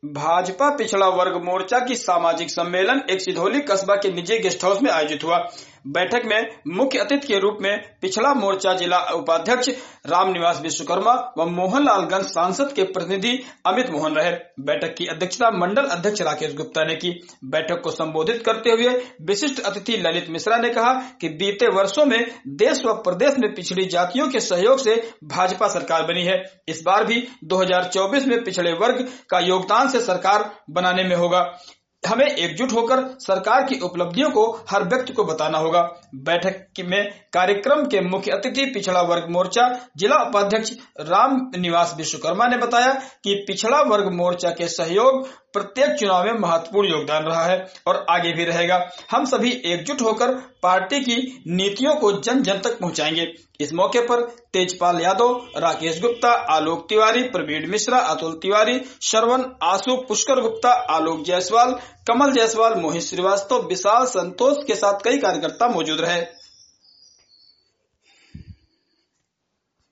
भाजपा पिछड़ा वर्ग मोर्चा की सामाजिक सम्मेलन एक सिधौली कस्बा के निजी गेस्ट हाउस में आयोजित हुआ। बैठक में मुख्य अतिथि के रूप में पिछड़ा मोर्चा जिला उपाध्यक्ष रामनिवास विश्वकर्मा व मोहनलालगंज सांसद के प्रतिनिधि अमित मोहन रहे। बैठक की अध्यक्षता मंडल अध्यक्ष राकेश गुप्ता ने की। बैठक को संबोधित करते हुए विशिष्ट अतिथि ललित मिश्रा ने कहा कि बीते वर्षों में देश व प्रदेश में पिछड़ी जातियों के सहयोग से भाजपा सरकार बनी है। इस बार भी 2024 में पिछड़े वर्ग का योगदान से सरकार बनाने में होगा। हमें एकजुट होकर सरकार की उपलब्धियों को हर व्यक्ति को बताना होगा। बैठक में कार्यक्रम के मुख्य अतिथि पिछड़ा वर्ग मोर्चा जिला उपाध्यक्ष राम निवास विश्वकर्मा ने बताया कि पिछड़ा वर्ग मोर्चा के सहयोग प्रत्येक चुनाव में महत्वपूर्ण योगदान रहा है और आगे भी रहेगा। हम सभी एकजुट होकर पार्टी की नीतियों को जन जन तक पहुंचाएंगे। इस मौके पर तेजपाल यादव, राकेश गुप्ता, आलोक तिवारी, प्रवीण मिश्रा, अतुल तिवारी, श्रवण आशु, पुष्कर गुप्ता, आलोक जायसवाल, कमल जायसवाल, मोहित श्रीवास्तव, विशाल, संतोष के साथ कई कार्यकर्ता मौजूद रहे।